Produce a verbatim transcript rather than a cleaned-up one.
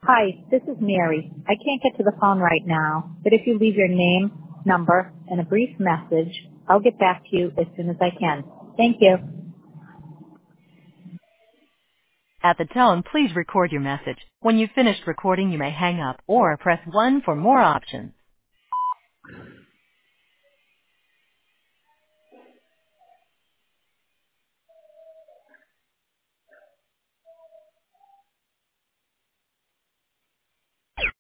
Hi, this is Mary. I can't get to the phone right now, but if you leave your name, number, and a brief message, I'll get back to you as soon as I can. Thank you. At the tone, please record your message. When you've finished recording, you may hang up or press one for more options.